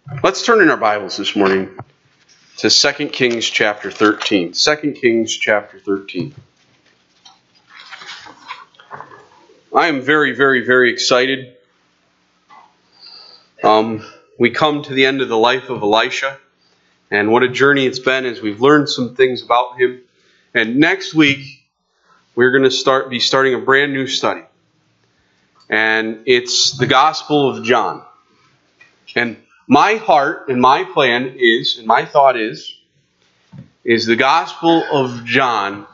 Let's turn in our Bibles this morning to 2 Kings chapter 13. 2 Kings chapter 13. I am very, very, very excited. We come to the end of the life of Elisha, and what a journey it's been as we've learned some things about him. And next week, we're going to be starting a brand new study. And it's the Gospel of John. And my heart and my plan is, and my thought is the Gospel of John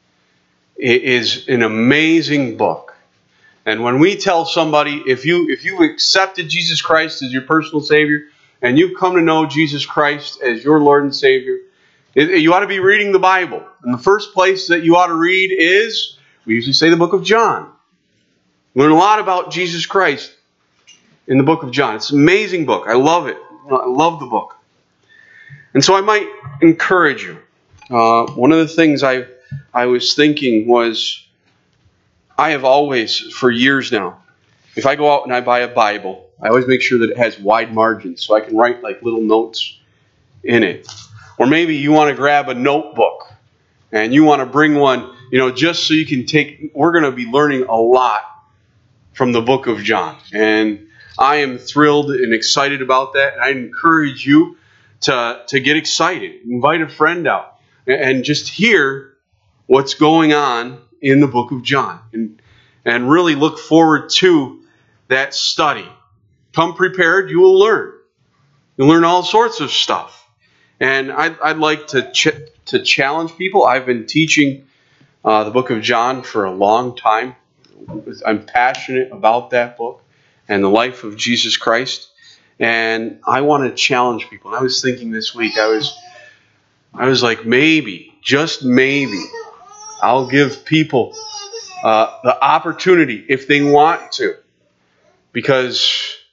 is an amazing book. And when we tell somebody, if you accepted Jesus Christ as your personal Savior, and you've come to know Jesus Christ as your Lord and Savior, you ought to be reading the Bible. And the first place that you ought to read is, we usually say, the book of John. We learn a lot about Jesus Christ in the book of John. It's an amazing book. I love it. I love the book. And so I might encourage you. One of the things I was thinking was, I have always, for years now, if I go out and I buy a Bible, I always make sure that it has wide margins so I can write like little notes in it. Or maybe you want to grab a notebook and you want to bring one, just so you can take, we're going to be learning a lot from the book of John. And I am thrilled and excited about that. And I encourage you to get excited. Invite a friend out and just hear what's going on in the book of John. And really look forward to that study. Come prepared, you will learn. You'll learn all sorts of stuff. And I'd like to challenge people. I've been teaching the book of John for a long time. I'm passionate about that book and the life of Jesus Christ. And I want to challenge people. And I was thinking this week, I was like, maybe, just maybe, I'll give people the opportunity if they want to. Because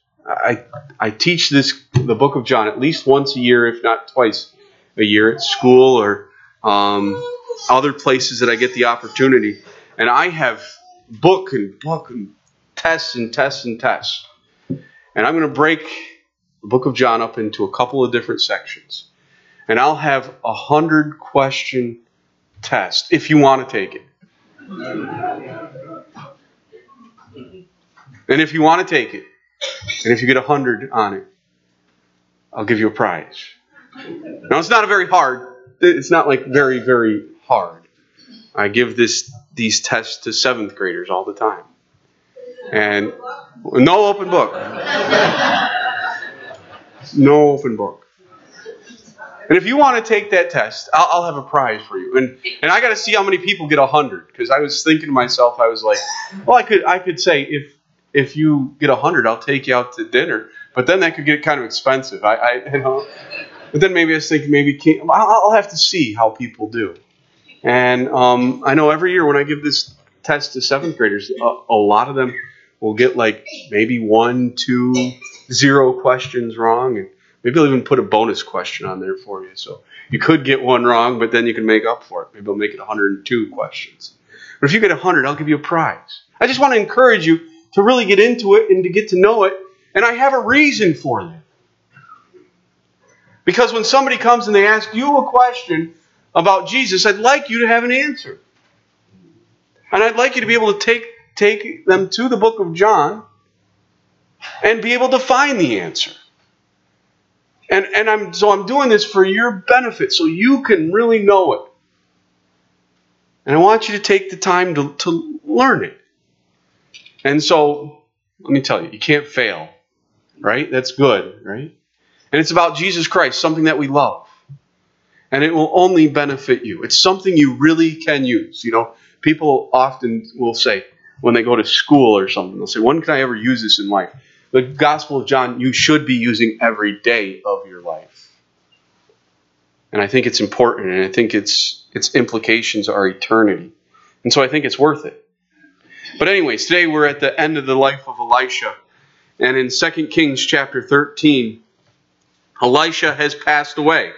I teach the book of John at least once a year, if not twice a year, at school or other places that I get the opportunity. And I have book and tests and tests and tests. And I'm going to break the book of John up into a couple of different sections. And I'll have 100 question test if you want to take it. And if you want to take it, and if you get 100 on it, I'll give you a prize. Now, it's not it's not like very, very hard. I give these tests to 7th graders all the time. And no open book. No open book. And if you want to take that test, I'll have a prize for you. And I got to see how many people get 100. Because I was thinking to myself, I was like, well, I could say, if you get 100, I'll take you out to dinner. But then that could get kind of expensive. But then maybe I was thinking, I'll have to see how people do. And I know every year when I give this test to 7th graders, a lot of them will get like maybe 1, 2, 0 questions wrong. And maybe they'll even put a bonus question on there for you. So you could get one wrong, but then you can make up for it. Maybe they'll make it 102 questions. But if you get 100, I'll give you a prize. I just want to encourage you to really get into it and to get to know it. And I have a reason for that. Because when somebody comes and they ask you a question about Jesus, I'd like you to have an answer. And I'd like you to be able to take them to the book of John and be able to find the answer. And I'm doing this for your benefit so you can really know it. And I want you to take the time to learn it. And so, let me tell you, you can't fail, right? That's good, right? And it's about Jesus Christ, something that we love. And it will only benefit you. It's something you really can use. People often will say, when they go to school or something, they'll say, when can I ever use this in life? The Gospel of John, you should be using every day of your life. And I think it's important, and I think its implications are eternity. And so I think it's worth it. But anyways, today we're at the end of the life of Elisha. And in 2 Kings chapter 13, Elisha has passed away.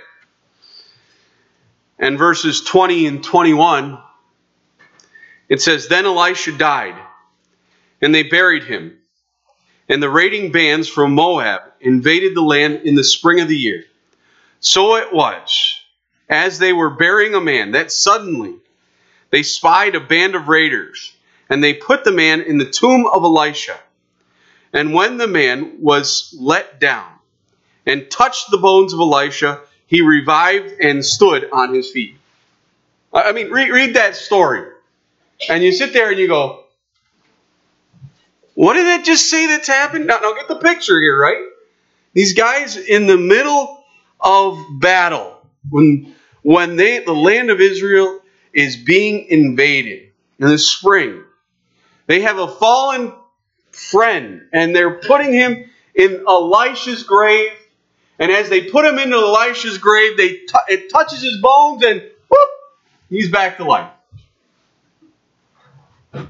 And verses 20 and 21, it says, Then Elisha died, and they buried him. and the raiding bands from Moab invaded the land in the spring of the year. So it was, as they were burying a man, that suddenly they spied a band of raiders, and they put the man in the tomb of Elisha. And when the man was let down and touched the bones of Elisha, he revived and stood on his feet. I mean, read that story. And you sit there and you go, what did that just say that's happened? Now get the picture here, right? These guys in the middle of battle, when the land of Israel is being invaded in the spring, they have a fallen friend, and they're putting him in Elisha's grave. And as they put him into Elisha's grave, it touches his bones, and whoop, he's back to life. The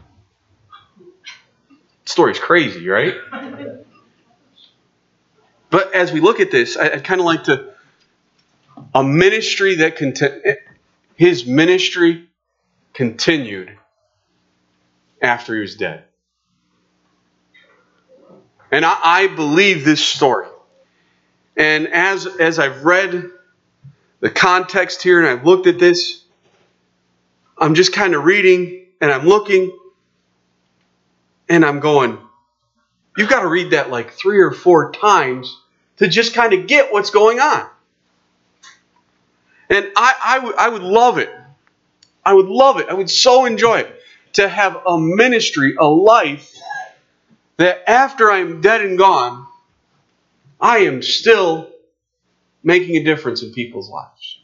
story's crazy, right? But as we look at this, I'd kind of like to, a ministry that his ministry continued after he was dead. And I believe this story. And as I've read the context here and I've looked at this, I'm just kind of reading and I'm looking and I'm going, you've got to read that like 3 or 4 times to just kind of get what's going on. And I would love it. I would love it. I would so enjoy it to have a ministry, a life, that after I'm dead and gone, I am still making a difference in people's lives.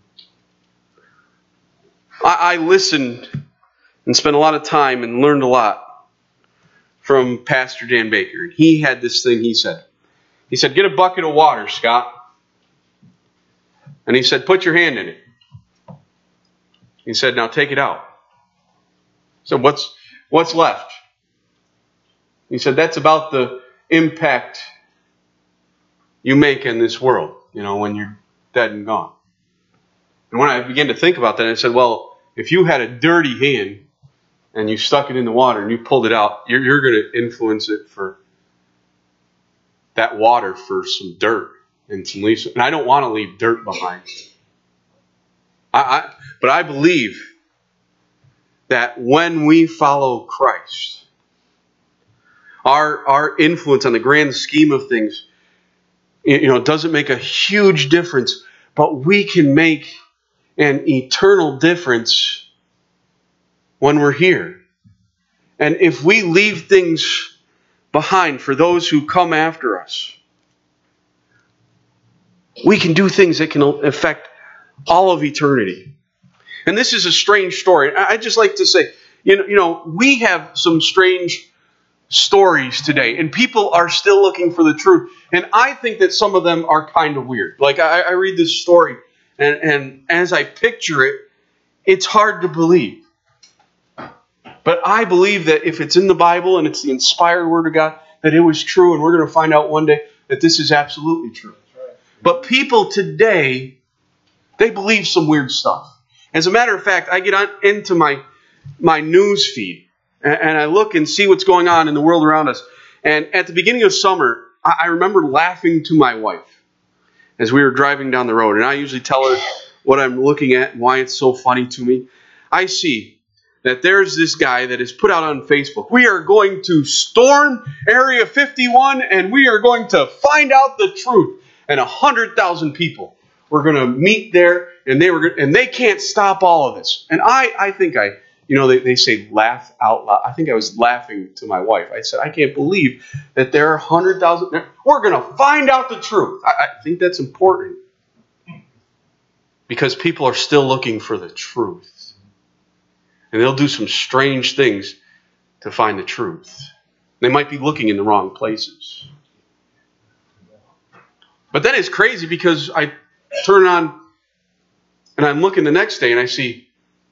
I listened and spent a lot of time and learned a lot from Pastor Dan Baker. He had this thing he said. He said, get a bucket of water, Scott. And he said, put your hand in it. He said, now take it out. So what's left? He said, that's about the impact you make in this world, when you're dead and gone. And when I began to think about that, I said, well, if you had a dirty hand and you stuck it in the water and you pulled it out, you're going to influence it for that water for some dirt and some leaves. And I don't want to leave dirt behind. But I believe that when we follow Christ, our influence on the grand scheme of things, doesn't make a huge difference, but we can make an eternal difference when we're here. And if we leave things behind for those who come after us, we can do things that can affect all of eternity. And this is a strange story. I just like to say, we have some strange stories today, and people are still looking for the truth. And I think that some of them are kind of weird. Like I read this story, and as I picture it, it's hard to believe. But I believe that if it's in the Bible and it's the inspired Word of God, that it was true, and we're going to find out one day that this is absolutely true. But people today, they believe some weird stuff. As a matter of fact, I get into my news feed, and I look and see what's going on in the world around us. And at the beginning of summer, I remember laughing to my wife as we were driving down the road. And I usually tell her what I'm looking at and why it's so funny to me. I see that there's this guy that is put out on Facebook. We are going to storm Area 51, and we are going to find out the truth. And 100,000 people were going to meet there, and they can't stop all of this. And I think they say laugh out loud. I think I was laughing to my wife. I said, I can't believe that there are 100,000. We're going to find out the truth. I think that's important because people are still looking for the truth. And they'll do some strange things to find the truth. They might be looking in the wrong places. But then it's crazy because I turn on and I'm looking the next day and I see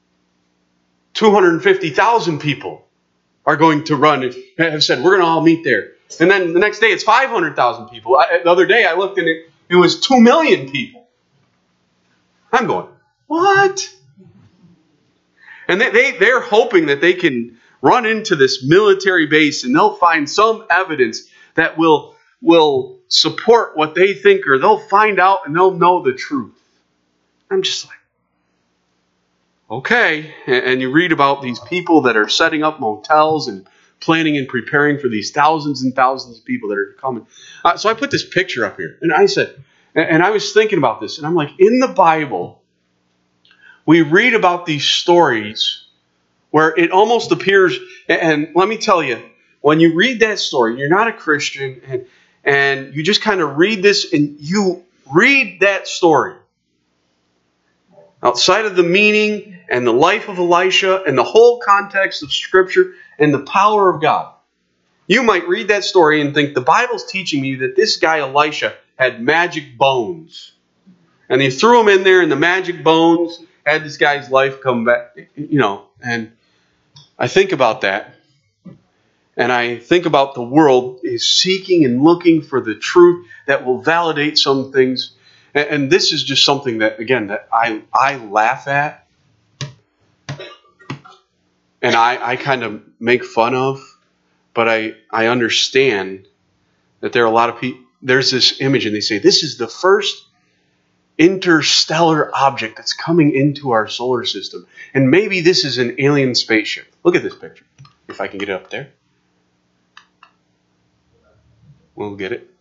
250,000 people are going to run and have said, we're going to all meet there. And then the next day it's 500,000 people. The other day I looked and it was 2 million people. I'm going, what? And they're hoping that they can run into this military base and they'll find some evidence that will support what they think, or they'll find out and they'll know the truth. I'm just like, okay. And you read about these people that are setting up motels and planning and preparing for these thousands and thousands of people that are coming. So I put this picture up here, and I said, and I was thinking about this, and I'm like, in the Bible, we read about these stories where it almost appears, and let me tell you, when you read that story, you're not a Christian, and you just kind of read this, and you read that story outside of the meaning and the life of Elisha and the whole context of Scripture and the power of God. You might read that story and think the Bible's teaching me that this guy Elisha had magic bones. And he threw them in there, and the magic bones had this guy's life come back. And I think about that. And I think about the world is seeking and looking for the truth that will validate some things. And this is just something that, again, that I laugh at. And I kind of make fun of. But I understand that there are a lot of people. There's this image, and they say, this is the first interstellar object that's coming into our solar system. And maybe this is an alien spaceship. Look at this picture. If I can get it up there. We'll get it.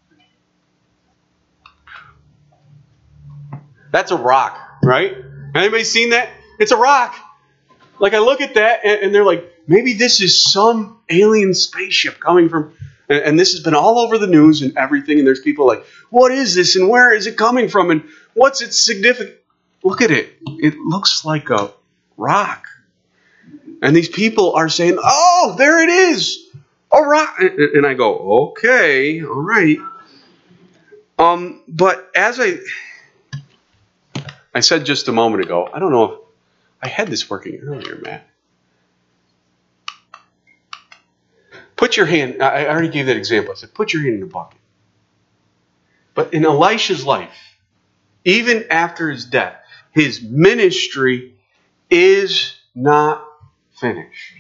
That's a rock, right? Anybody seen that? It's a rock. Like, I look at that, and they're like, maybe this is some alien spaceship coming from... And this has been all over the news and everything, and there's people like, what is this, and where is it coming from, and what's its significance? Look at it. It looks like a rock. And these people are saying, oh, there it is. A rock. And I go, okay, all right. But as I said just a moment ago, I don't know if I had this working earlier, Matt. Put your hand, I already gave that example. I said, put your hand in the bucket. But in Elisha's life, even after his death, his ministry is not finished.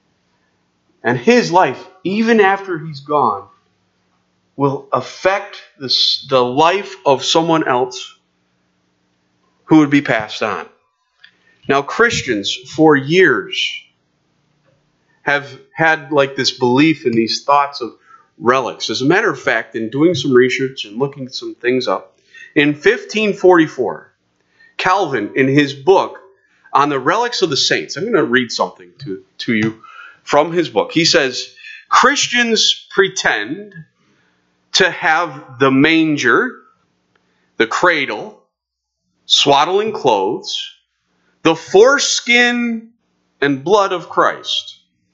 And his life, even after he's gone, will affect the life of someone else who would be passed on. Now, Christians, for years, have had like this belief in these thoughts of relics. As a matter of fact, in doing some research and looking some things up, in 1544, Calvin, in his book on the relics of the saints, I'm going to read something to you from his book. He says, Christians pretend to have the manger, the cradle, swaddling clothes, the foreskin and blood of Christ,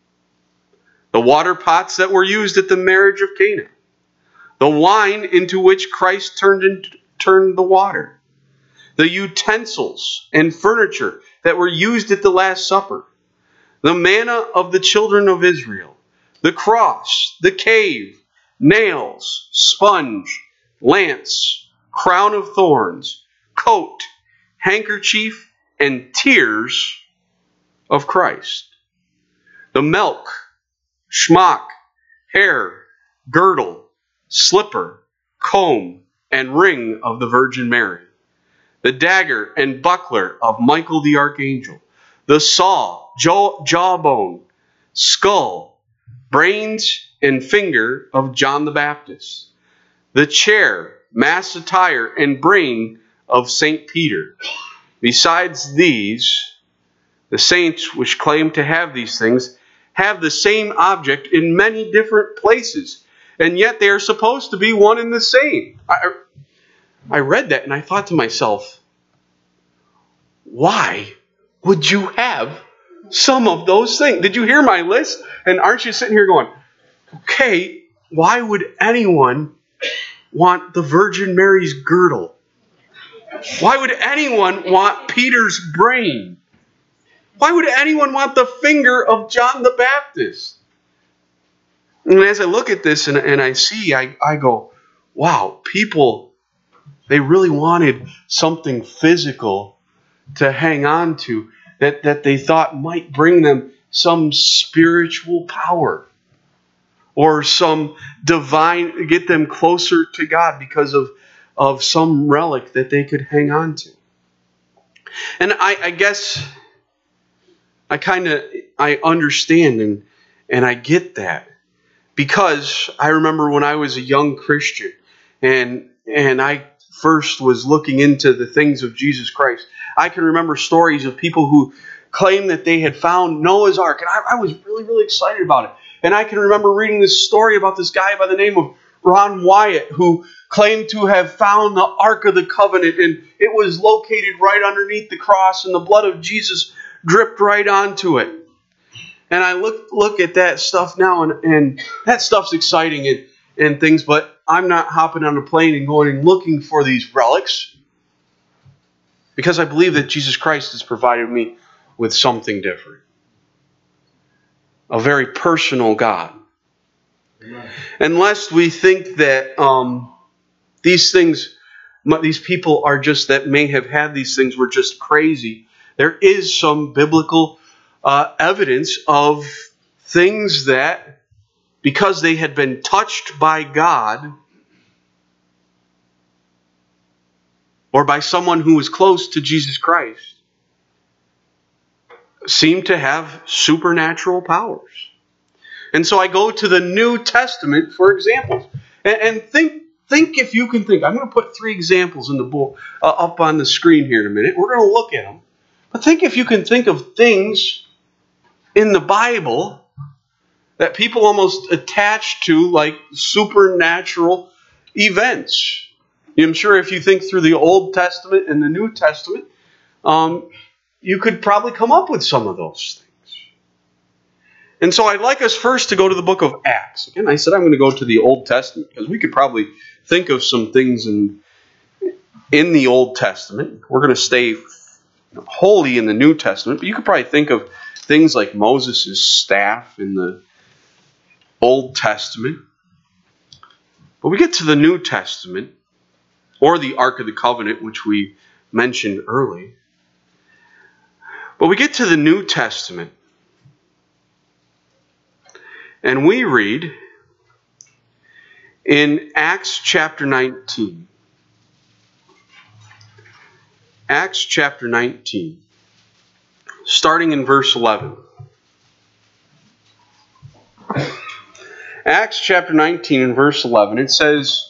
the water pots that were used at the marriage of Cana, the wine into which Christ turned the water, the utensils and furniture that were used at the Last Supper, the manna of the children of Israel, the cross, the cave, nails, sponge, lance, crown of thorns, coat, handkerchief, and tears of Christ, the milk, schmuck, hair, girdle, slipper, comb, and ring of the Virgin Mary, the dagger and buckler of Michael the Archangel, the saw, jawbone, skull, brains, and finger of John the Baptist, the chair, mass attire, and brain of St. Peter. Besides these, the saints which claim to have these things have the same object in many different places, and yet they are supposed to be one and the same. I read that and I thought to myself, why would you have some of those things? Did you hear my list? And aren't you sitting here going, okay, why would anyone want the Virgin Mary's girdle? Why would anyone want Peter's brain? Why would anyone want the finger of John the Baptist? And as I look at this and I see, I go, wow, people, they really wanted something physical to hang on to that they thought might bring them some spiritual power. or some divine, get them closer to God because of some relic that they could hang on to. And I guess I understand and I get that, because I remember when I was a young Christian and I first was looking into the things of Jesus Christ, I can remember stories of people who claimed that they had found Noah's Ark, and I was really, really excited about it. And I can remember reading this story about this guy by the name of Ron Wyatt, who claimed to have found the Ark of the Covenant, and it was located right underneath the cross, and the blood of Jesus dripped right onto it. And I look at that stuff now, and that stuff's exciting and things, but I'm not hopping on a plane and going and looking for these relics, because I believe that Jesus Christ has provided me with something different. A very personal God. Amen. Unless we think that these people are just, that may have had these things, were just crazy, there is some biblical evidence of things that, because they had been touched by God or by someone who was close to Jesus Christ, seem to have supernatural powers. And so I go to the New Testament for examples. And think if you can think. I'm going to put 3 examples in the book up on the screen here in a minute. We're going to look at them. But think if you can think of things in the Bible that people almost attach to like supernatural events. I'm sure if you think through the Old Testament and the New Testament, you could probably come up with some of those things. And so I'd like us first to go to the book of Acts. Again, I said I'm going to go to the Old Testament because we could probably think of some things in the Old Testament. We're going to stay wholly in the New Testament, but you could probably think of things like Moses' staff in the Old Testament. But we get to the New Testament, or the Ark of the Covenant, which we mentioned early. But we get to the New Testament, and we read in Acts chapter 19. Acts chapter 19, starting in verse 11. Acts chapter 19 and verse 11, it says,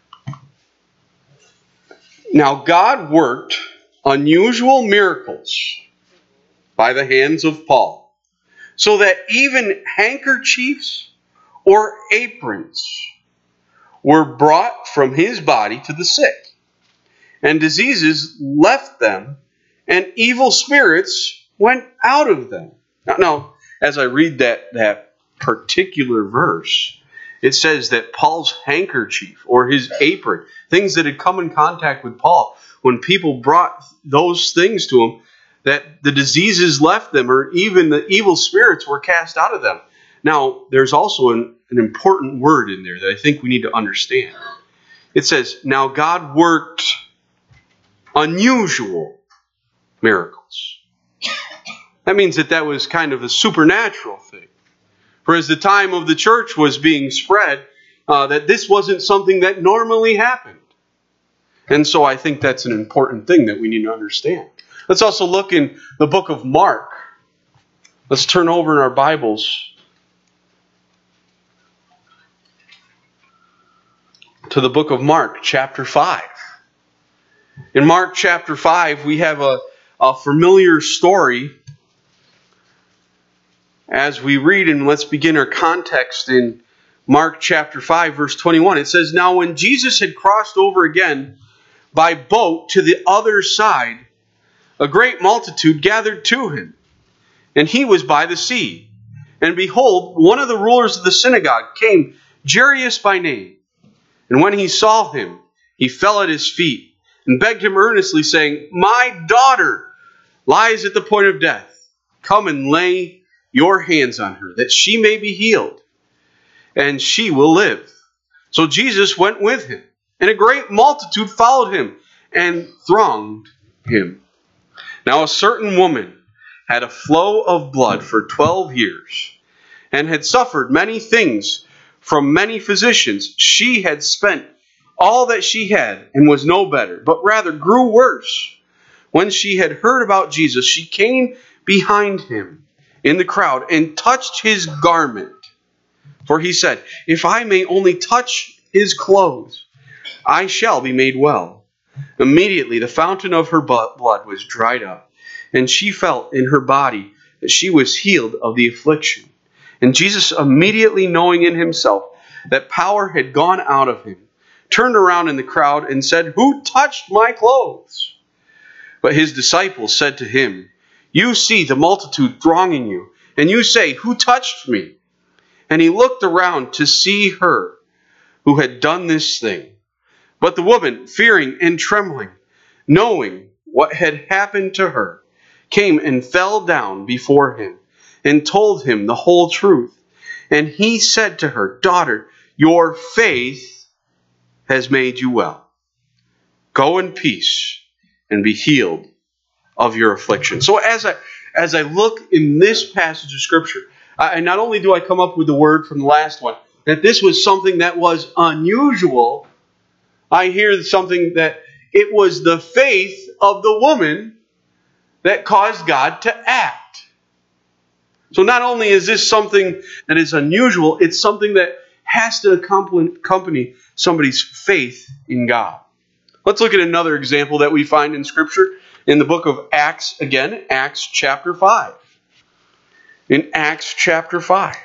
"Now God worked unusual miracles by the hands of Paul, so that even handkerchiefs or aprons were brought from his body to the sick, and diseases left them, and evil spirits went out of them." Now, as I read that particular verse, it says that Paul's handkerchief or his apron, things that had come in contact with Paul, when people brought those things to him, that the diseases left them, or even the evil spirits were cast out of them. Now, there's also an important word in there that I think we need to understand. It says, "Now God worked unusual miracles." That means that was kind of a supernatural thing. For as the time of the church was being spread, that this wasn't something that normally happened. And so I think that's an important thing that we need to understand. Let's also look in the book of Mark. Let's turn over in our Bibles to the book of Mark, chapter 5. In Mark chapter 5, we have a familiar story as we read, and let's begin our context in Mark chapter 5, verse 21. It says, "Now when Jesus had crossed over again by boat to the other side, a great multitude gathered to him, and he was by the sea. And behold, one of the rulers of the synagogue came, Jairus by name. And when he saw him, he fell at his feet and begged him earnestly, saying, 'My daughter lies at the point of death. Come and lay your hands on her, that she may be healed, and she will live.' So Jesus went with him, and a great multitude followed him and thronged him. Now a certain woman had a flow of blood for 12 years, and had suffered many things from many physicians. She had spent all that she had and was no better, but rather grew worse. When she had heard about Jesus, she came behind him in the crowd and touched his garment. For he said, "If I may only touch his clothes, I shall be made well." Immediately the fountain of her blood was dried up, and she felt in her body that she was healed of the affliction. And Jesus, immediately knowing in himself that power had gone out of him, turned around in the crowd and said, "Who touched my clothes?" But his disciples said to him, "You see the multitude thronging you, and you say, 'Who touched me?'" And he looked around to see her who had done this thing. But the woman, fearing and trembling, knowing what had happened to her, came and fell down before him and told him the whole truth. And he said to her, "Daughter, your faith has made you well. Go in peace and be healed of your affliction." So as I look in this passage of Scripture, and not only do I come up with the word from the last one, that this was something that was unusual, I hear something that it was the faith of the woman that caused God to act. So not only is this something that is unusual, it's something that has to accompany somebody's faith in God. Let's look at another example that we find in Scripture in the book of Acts again, Acts chapter 5. In Acts chapter 5.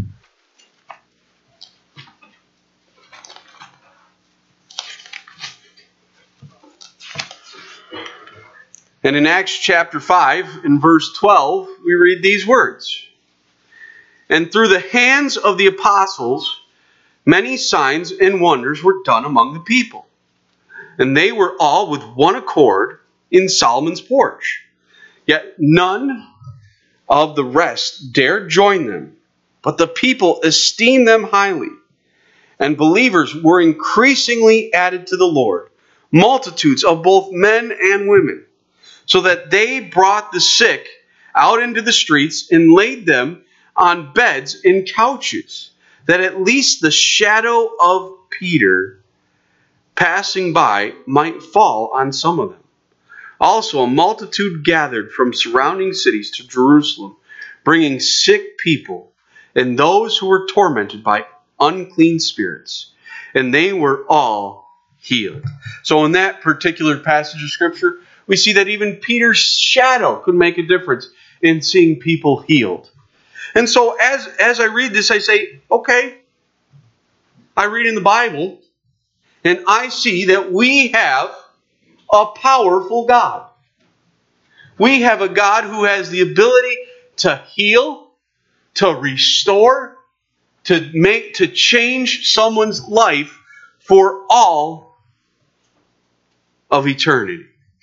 And in Acts chapter 5, in verse 12, we read these words. "And through the hands of the apostles, many signs and wonders were done among the people. And they were all with one accord in Solomon's porch. Yet none of the rest dared join them, but the people esteemed them highly. And believers were increasingly added to the Lord, multitudes of both men and women, so that they brought the sick out into the streets and laid them on beds and couches, that at least the shadow of Peter passing by might fall on some of them. Also a multitude gathered from surrounding cities to Jerusalem, bringing sick people and those who were tormented by unclean spirits, and they were all healed." So in that particular passage of Scripture, we see that even Peter's shadow could make a difference in seeing people healed. And so as I read this, I say, okay, I read in the Bible, and I see that we have a powerful God. We have a God who has the ability to heal, to restore, to change someone's life for all of eternity.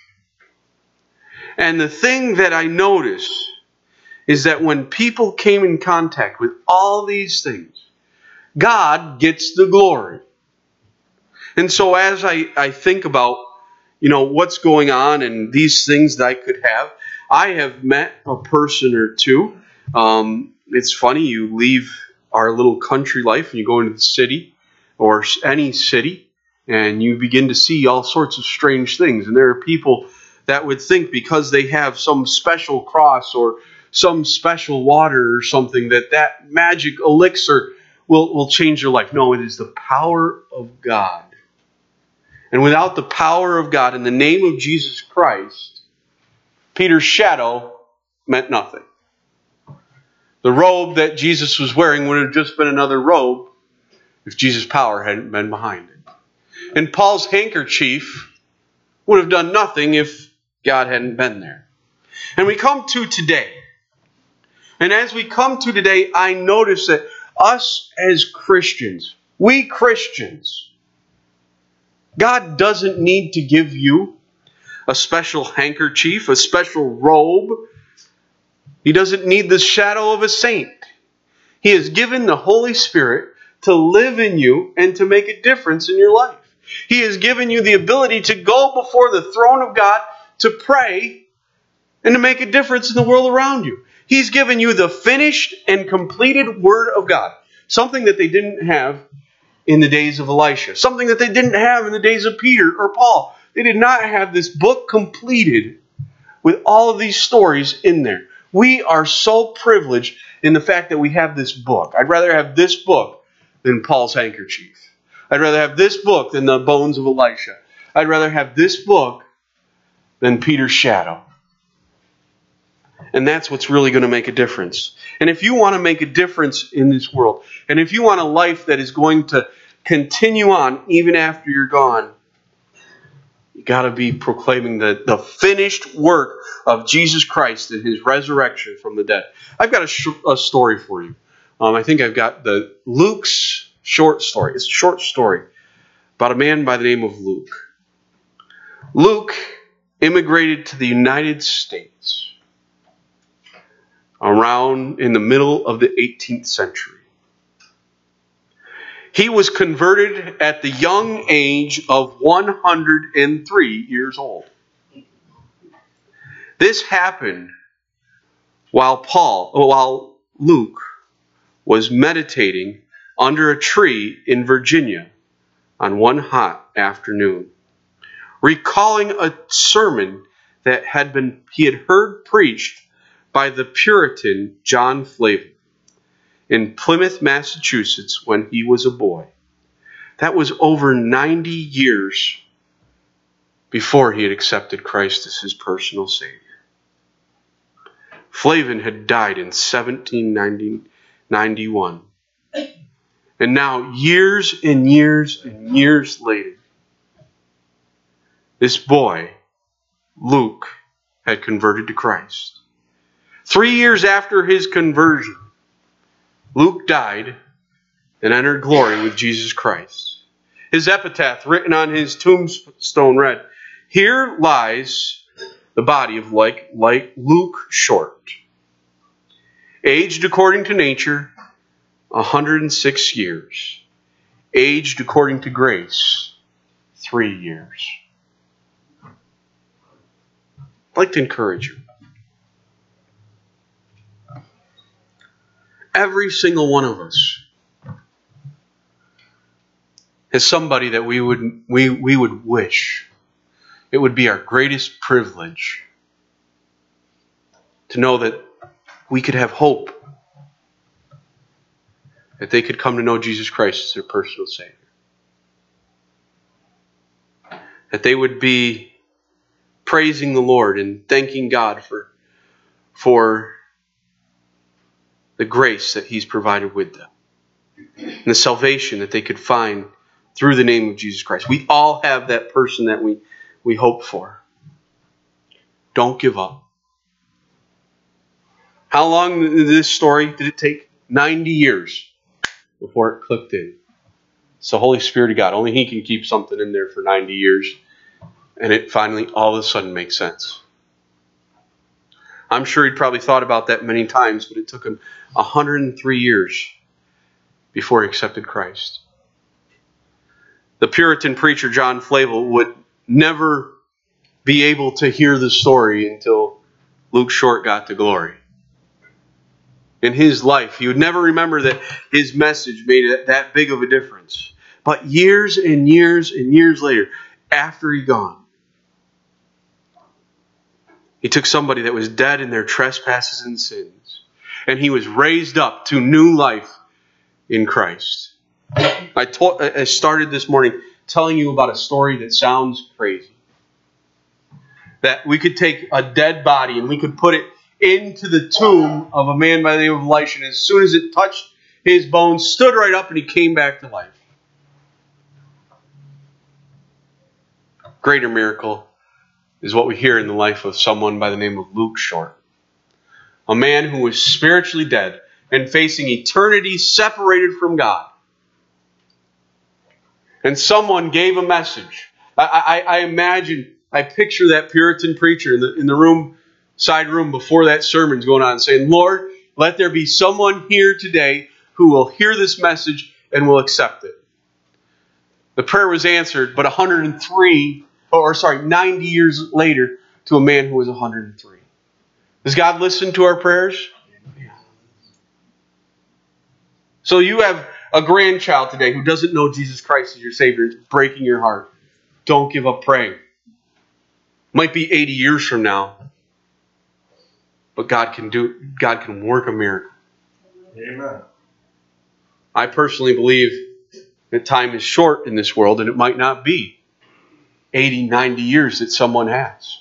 And the thing that I notice is that when people came in contact with all these things, God gets the glory. And so as I think about, what's going on and these things that I could have, I have met a person or two. It's funny, you leave our little country life and you go into the city or any city and you begin to see all sorts of strange things. And there are people that would think because they have some special cross or some special water or something that magic elixir will change their life. No, it is the power of God. And without the power of God in the name of Jesus Christ, Peter's shadow meant nothing. The robe that Jesus was wearing would have just been another robe if Jesus' power hadn't been behind it. And Paul's handkerchief would have done nothing if God hadn't been there. And we come to today. And as we come to today, I notice that us as Christians, we Christians, God doesn't need to give you a special handkerchief, a special robe. He doesn't need the shadow of a saint. He has given the Holy Spirit to live in you and to make a difference in your life. He has given you the ability to go before the throne of God to pray and to make a difference in the world around you. He's given you the finished and completed Word of God. Something that they didn't have in the days of Elisha. Something that they didn't have in the days of Peter or Paul. They did not have this book completed with all of these stories in there. We are so privileged in the fact that we have this book. I'd rather have this book than Paul's handkerchief. I'd rather have this book than the bones of Elisha. I'd rather have this book than Peter's shadow. And that's what's really going to make a difference. And if you want to make a difference in this world, and if you want a life that is going to continue on even after you're gone, you got to be proclaiming the finished work of Jesus Christ and His resurrection from the dead. I've got a story for you. I think I've got the Luke's short story. It's a short story about a man by the name of Luke. Luke immigrated to the United States around in the middle of the 18th century. He was converted at the young age of 103 years old. This happened while Luke was meditating under a tree in Virginia on one hot afternoon, recalling a sermon that he had heard preached by the Puritan John Flavel in Plymouth, Massachusetts, when he was a boy. That was over 90 years before he had accepted Christ as his personal Savior. Flavel had died in 1791. And now, years and years and years later, this boy, Luke, had converted to Christ. 3 years after his conversion, Luke died and entered glory with Jesus Christ. His epitaph written on his tombstone read, "Here lies the body of like Luke Short, aged according to nature 106 years, aged according to grace 3 years." I'd like to encourage you. Every single one of us has somebody that we would wish it would be our greatest privilege to know that we could have hope, that they could come to know Jesus Christ as their personal Savior, that they would be praising the Lord and thanking God for the grace that He's provided with them, and the salvation that they could find through the name of Jesus Christ. We all have that person that we hope for. Don't give up. How long did this story it take? 90 years before it clicked in. It's the Holy Spirit of God. Only He can keep something in there for 90 years. And it finally all of a sudden makes sense. I'm sure he'd probably thought about that many times, but it took him 103 years before he accepted Christ. The Puritan preacher John Flavel would never be able to hear the story until Luke Short got to glory. In his life, he would never remember that his message made that big of a difference. But years and years and years later, after he'd gone, He took somebody that was dead in their trespasses and sins, and he was raised up to new life in Christ. I started this morning telling you about a story that sounds crazy. That we could take a dead body and we could put it into the tomb of a man by the name of Elisha, and as soon as it touched his bones, stood right up and he came back to life. Greater miracle is what we hear in the life of someone by the name of Luke Short. A man who was spiritually dead and facing eternity separated from God. And someone gave a message. I imagine, I picture that Puritan preacher in the side room before that sermon's going on saying, Lord, let there be someone here today who will hear this message and will accept it. The prayer was answered, but 90 years later to a man who was 103. Does God listen to our prayers? So you have a grandchild today who doesn't know Jesus Christ as your Savior. It's breaking your heart. Don't give up praying. Might be 80 years from now, but God can work a miracle. Amen. I personally believe that time is short in this world, and it might not be 80, 90 years that someone has.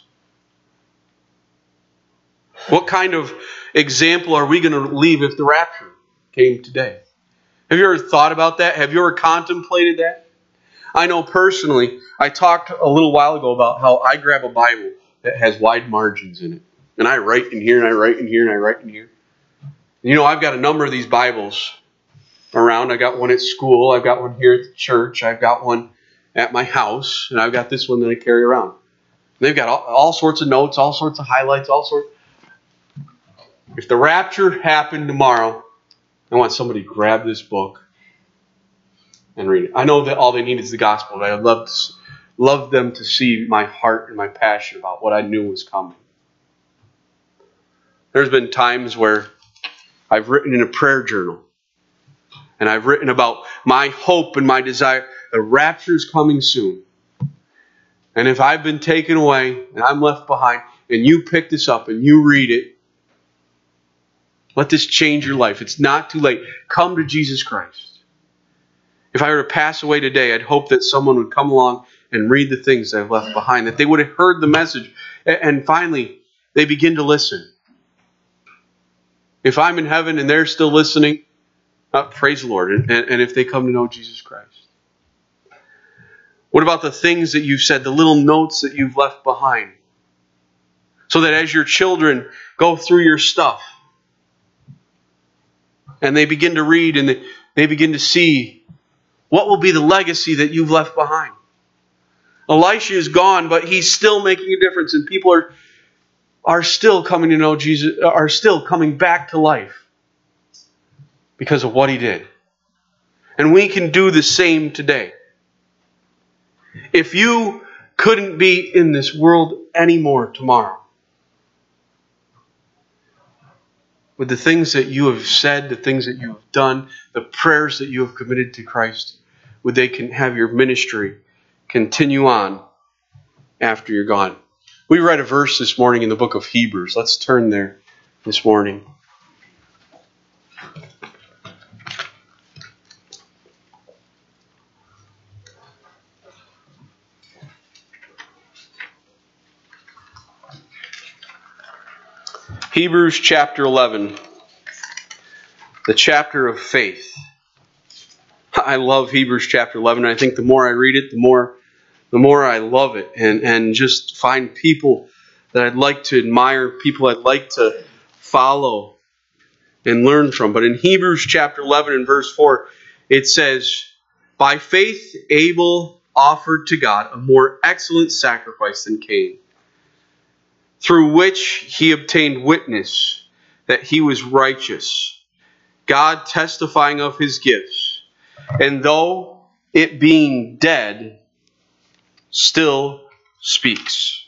What kind of example are we going to leave if the rapture came today? Have you ever thought about that? Have you ever contemplated that? I know personally, I talked a little while ago about how I grab a Bible that has wide margins in it. And I write in here, and I write in here, and I write in here. You know, I've got a number of these Bibles around. I got one at school. I've got one here at the church. I've got one at my house. And I've got this one that I carry around. They've got all sorts of notes, all sorts of highlights, all sorts. If the rapture happened tomorrow, I want somebody to grab this book and read it. I know that all they need is the gospel, but I'd love them to see my heart and my passion about what I knew was coming. There's been times where I've written in a prayer journal, and I've written about my hope and my desire. The rapture is coming soon. And if I've been taken away and I'm left behind, and you pick this up and you read it, let this change your life. It's not too late. Come to Jesus Christ. If I were to pass away today, I'd hope that someone would come along and read the things that I've left behind, that they would have heard the message, and finally, they begin to listen. If I'm in heaven and they're still listening, praise the Lord. And if they come to know Jesus Christ. What about the things that you've said, the little notes that you've left behind? So that as your children go through your stuff, and they begin to read and they begin to see, what will be the legacy that you've left behind? Elisha is gone, but he's still making a difference, and people are still coming to know Jesus, are still coming back to life because of what he did. And we can do the same today. If you couldn't be in this world anymore tomorrow, with the things that you have said, the things that you have done, the prayers that you have committed to Christ, would they can have your ministry continue on after you're gone? We read a verse this morning in the book of Hebrews. Let's turn there this morning. Hebrews chapter 11, the chapter of faith. I love Hebrews chapter 11. I think the more I read it, the more I love it, and just find people that I'd like to admire, people I'd like to follow and learn from. But in Hebrews chapter 11 and verse 4, it says, "By faith Abel offered to God a more excellent sacrifice than Cain, through which he obtained witness that he was righteous, God testifying of his gifts. And though it being dead, still speaks."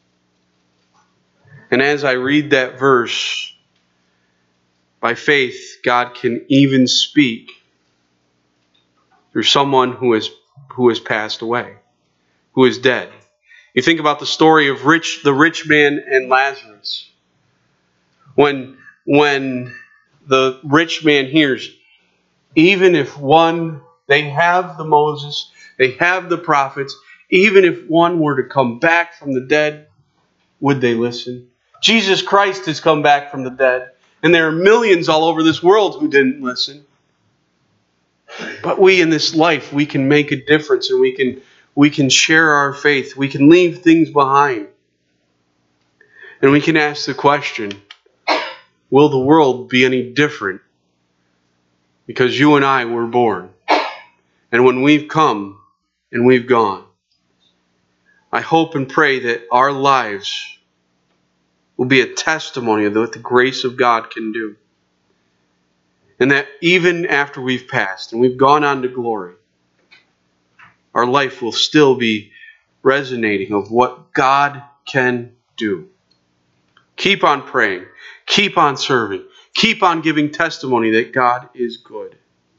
And as I read that verse, by faith, God can even speak through someone who has passed away, who is dead. You think about the story of the rich man and Lazarus. When the rich man hears, even if they have the Moses, they have the prophets, even if one were to come back from the dead, would they listen? Jesus Christ has come back from the dead, and there are millions all over this world who didn't listen. But we in this life, we can make a difference, and we can share our faith. We can leave things behind. And we can ask the question, will the world be any different because you and I were born? And when we've come and we've gone, I hope and pray that our lives will be a testimony of what the grace of God can do. And that even after we've passed and we've gone on to glory, our life will still be resonating of what God can do. Keep on praying. Keep on serving. Keep on giving testimony that God is good.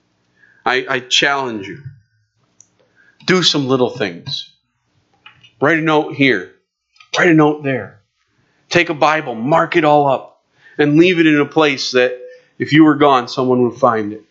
I challenge you. Do some little things. Write a note here. Write a note there. Take a Bible, mark it all up, and leave it in a place that if you were gone, someone would find it.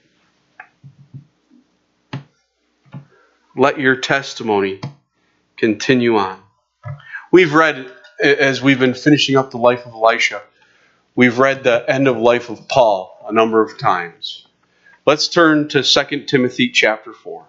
Let your testimony continue on. We've read, as we've been finishing up the life of Elisha, we've read the end of life of Paul a number of times. Let's turn to 2 Timothy chapter 4.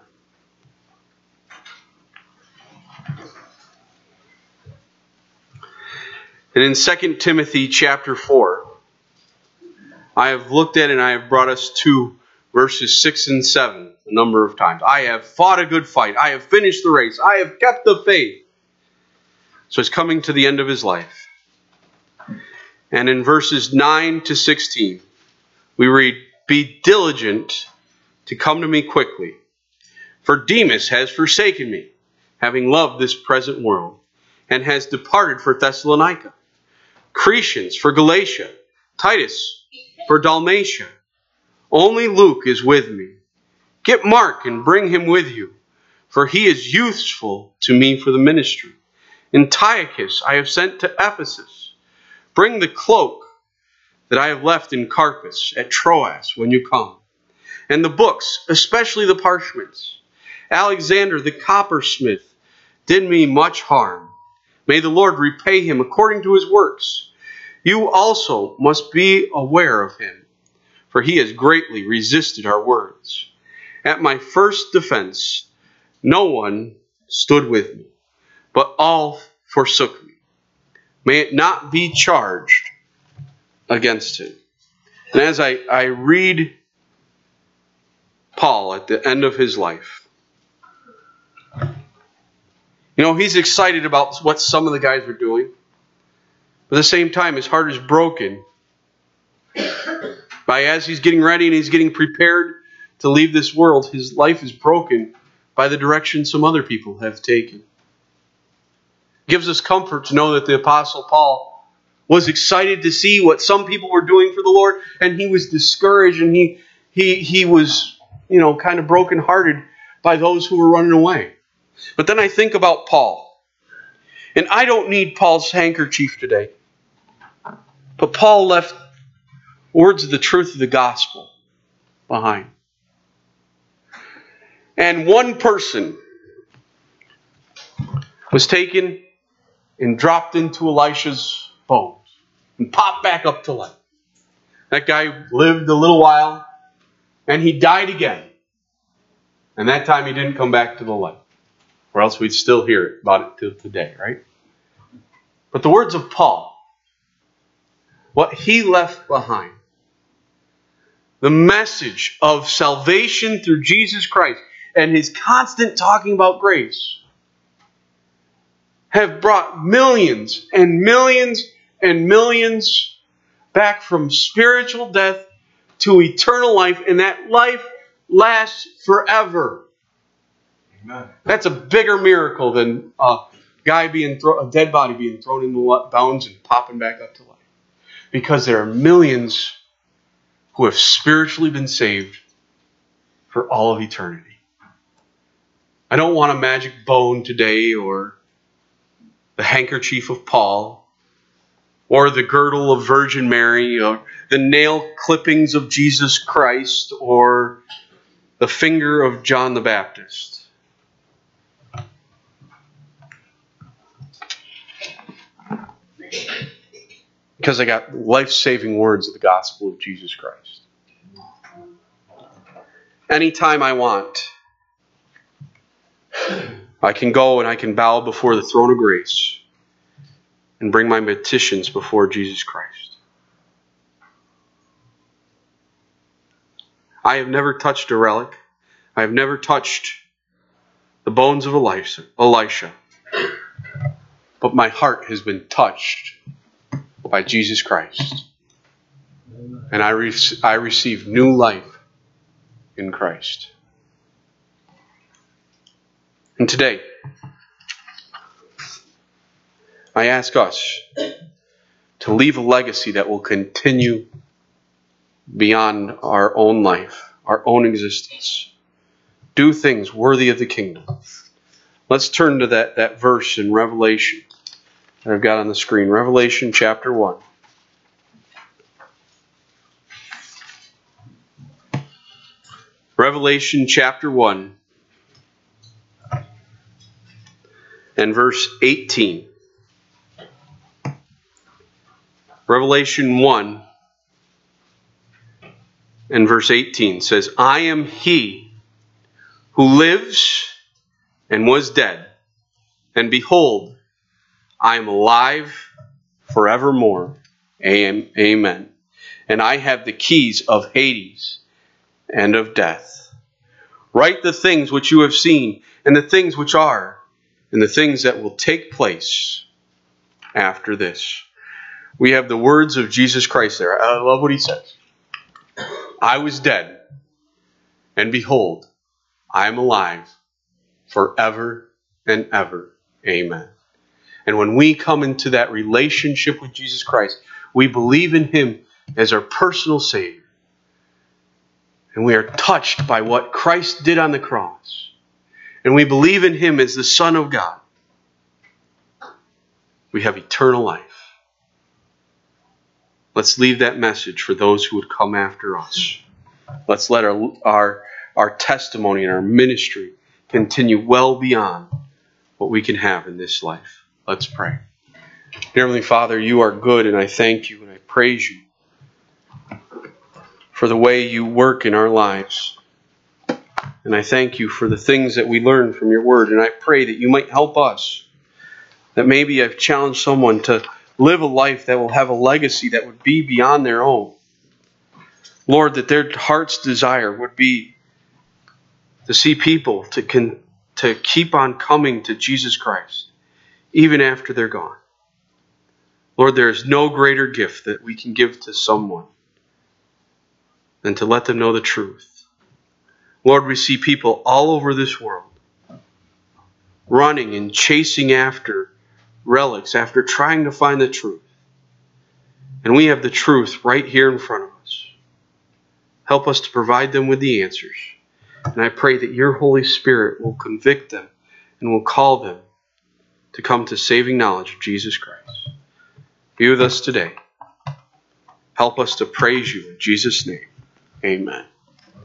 And in 2 Timothy chapter 4, I have looked at and I have brought us to verses 6 and 7 a number of times. I have fought a good fight. I have finished the race. I have kept the faith. So he's coming to the end of his life. And in verses 9 to 16, we read, "Be diligent to come to me quickly, for Demas has forsaken me, having loved this present world, and has departed for Thessalonica. Crescens for Galatia, Titus for Dalmatia. Only Luke is with me. Get Mark and bring him with you, for he is useful to me for the ministry. Antiochus I have sent to Ephesus. Bring the cloak that I have left in Carpus at Troas when you come, and the books, especially the parchments. Alexander the coppersmith did me much harm. May the Lord repay him according to his works. You also must be aware of him, for he has greatly resisted our words. At my first defense, no one stood with me, but all forsook me. May it not be charged against him." And as I read Paul at the end of his life, he's excited about what some of the guys are doing. But at the same time, his heart is broken by, as he's getting ready and he's getting prepared to leave this world, his life is broken by the direction some other people have taken. It gives us comfort to know that the Apostle Paul was excited to see what some people were doing for the Lord, and he was discouraged, and he was, kind of brokenhearted by those who were running away. But then I think about Paul, and I don't need Paul's handkerchief today, but Paul left words of the truth of the gospel behind. And one person was taken and dropped into Elisha's bones and popped back up to life. That guy lived a little while and he died again. And that time he didn't come back to the light, or else we'd still hear about it till today, right? But the words of Paul, what he left behind, the message of salvation through Jesus Christ and his constant talking about grace, have brought millions and millions and millions back from spiritual death to eternal life, and that life lasts forever. Amen. That's a bigger miracle than a dead body being thrown in the bones and popping back up to life. Because there are millions who have spiritually been saved for all of eternity. I don't want a magic bone today, or the handkerchief of Paul, or the girdle of Virgin Mary, or the nail clippings of Jesus Christ, or the finger of John the Baptist. Because I got life-saving words of the gospel of Jesus Christ. Anytime I want, I can go and I can bow before the throne of grace and bring my petitions before Jesus Christ. I have never touched a relic. I have never touched the bones of Elisha. But my heart has been touched by Jesus Christ. And I receive new life in Christ. And today, I ask us to leave a legacy that will continue beyond our own life, our own existence. do things worthy of the kingdom. Let's turn to that verse in Revelation that I've got on the screen. Revelation chapter 1. Revelation chapter 1 and verse 18. Revelation 1 and verse 18 says, I am he who lives and was dead, and behold, I am alive forevermore. Amen. And I have the keys of Hades and of death. Write the things which you have seen, and the things which are, and the things that will take place after this. We have the words of Jesus Christ there. I love what he says. I was dead, and behold, I am alive forever and ever. Amen. And when we come into that relationship with Jesus Christ, we believe in him as our personal Savior. And we are touched by what Christ did on the cross. And we believe in him as the Son of God. We have eternal life. Let's leave that message for those who would come after us. Let's let our testimony and our ministry continue well beyond what we can have in this life. Let's pray. Dear Heavenly Father, you are good, and I thank you and I praise you for the way you work in our lives. And I thank you for the things that we learn from your word. And I pray that you might help us. That maybe I've challenged someone to live a life that will have a legacy that would be beyond their own. Lord, that their heart's desire would be to see people to keep on coming to Jesus Christ, even after they're gone. Lord, there is no greater gift that we can give to someone than to let them know the truth. Lord, we see people all over this world running and chasing after relics, after trying to find the truth. And we have the truth right here in front of us. Help us to provide them with the answers. And I pray that your Holy Spirit will convict them and will call them to come to saving knowledge of Jesus Christ. Be with us today. Help us to praise you in Jesus' name. Amen.